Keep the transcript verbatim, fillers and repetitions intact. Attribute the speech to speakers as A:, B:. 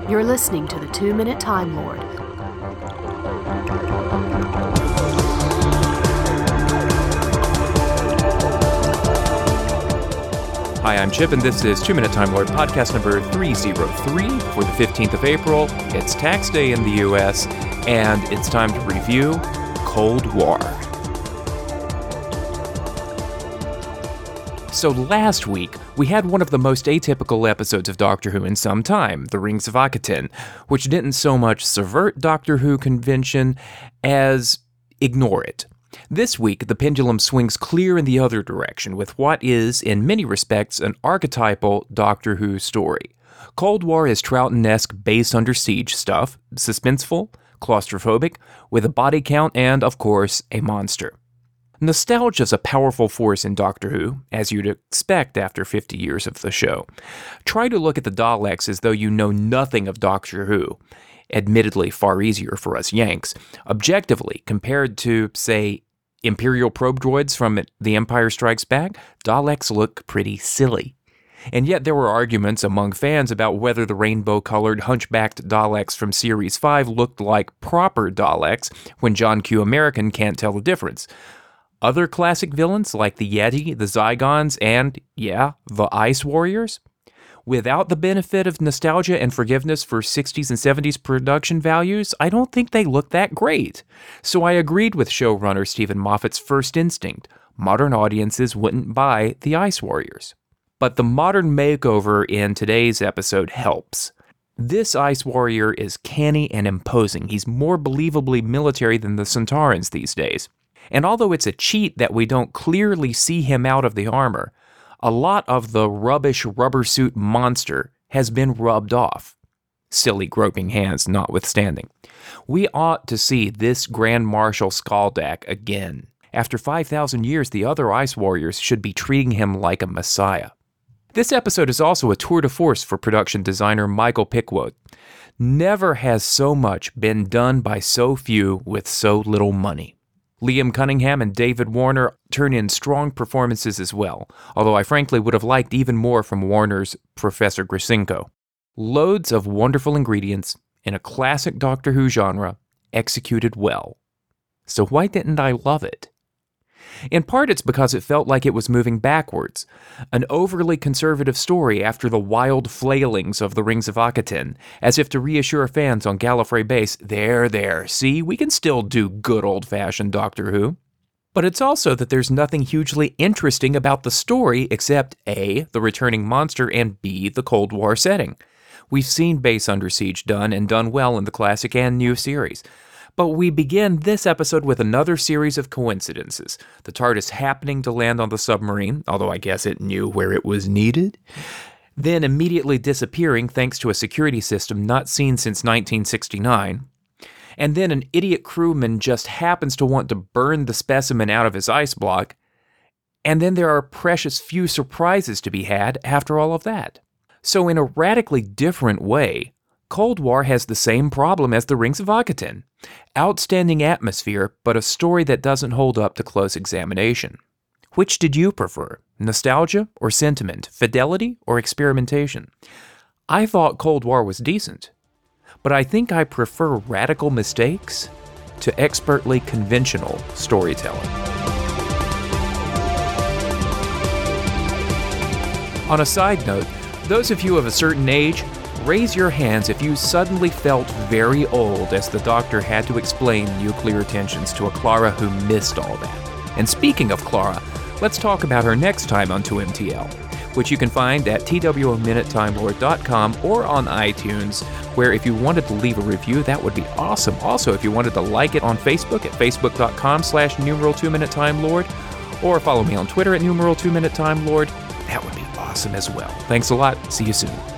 A: You're listening to the Two-Minute Time Lord.
B: Hi, I'm Chip, and this is Two-Minute Time Lord, podcast number three oh three for the fifteenth of April. It's tax day in the U S, and it's time to review Cold War. So last week, we had one of the most atypical episodes of Doctor Who in some time, The Rings of Akhaten, which didn't so much subvert Doctor Who convention as ignore it. This week, the pendulum swings clear in the other direction with what is, in many respects, an archetypal Doctor Who story. Cold War is Troughton-esque base under siege stuff, suspenseful, claustrophobic, with a body count and, of course, a monster. Nostalgia is a powerful force in Doctor Who, as you'd expect after fifty years of the show. Try to look at the Daleks as though you know nothing of Doctor Who. Admittedly, far easier for us Yanks. Objectively, compared to, say, Imperial probe droids from The Empire Strikes Back, Daleks look pretty silly. And yet there were arguments among fans about whether the rainbow-colored, hunchbacked Daleks from Series five looked like proper Daleks when John Q. American can't tell the difference. Other classic villains like the Yeti, the Zygons, and, yeah, the Ice Warriors? Without the benefit of nostalgia and forgiveness for sixties and seventies production values, I don't think they look that great. So I agreed with showrunner Stephen Moffat's first instinct. Modern audiences wouldn't buy the Ice Warriors. But the modern makeover in today's episode helps. This Ice Warrior is canny and imposing. He's more believably military than the Centaurans these days. And although it's a cheat that we don't clearly see him out of the armor, a lot of the rubbish rubber suit monster has been rubbed off. Silly groping hands notwithstanding. We ought to see this Grand Marshal Skaldak again. After five thousand years, the other Ice Warriors should be treating him like a messiah. This episode is also a tour de force for production designer Michael Pickwood. Never has so much been done by so few with so little money. Liam Cunningham and David Warner turn in strong performances as well, although I frankly would have liked even more from Warner's Professor Grisinko. Loads of wonderful ingredients in a classic Doctor Who genre, executed well. So why didn't I love it? In part, it's because it felt like it was moving backwards, an overly conservative story after the wild flailings of the Rings of Akhaten, as if to reassure fans on Gallifrey Base, there, there, see, we can still do good old-fashioned Doctor Who. But it's also that there's nothing hugely interesting about the story except A, the returning monster, and B, the Cold War setting. We've seen Base Under Siege done, and done well in the classic and new series. But we begin this episode with another series of coincidences. The TARDIS happening to land on the submarine, although I guess it knew where it was needed. Then immediately disappearing thanks to a security system not seen since nineteen sixty-nine. And then an idiot crewman just happens to want to burn the specimen out of his ice block. And then there are precious few surprises to be had after all of that. So in a radically different way, Cold War has the same problem as The Rings of Akhaten. Outstanding atmosphere, but a story that doesn't hold up to close examination. Which did you prefer? Nostalgia or sentiment? Fidelity or experimentation? I thought Cold War was decent, but I think I prefer radical mistakes to expertly conventional storytelling. On a side note, those of you of a certain age, raise your hands if you suddenly felt very old as the Doctor had to explain nuclear tensions to a Clara who missed all that. And speaking of Clara, let's talk about her next time on two M T L, which you can find at T W O minute time lord dot com or on iTunes, where if you wanted to leave a review, that would be awesome. Also, if you wanted to like it on Facebook at facebook.com slash numeral two minute time lord, or follow me on Twitter at numeral two minute time lord, that would be awesome as well. Thanks a lot. See you soon.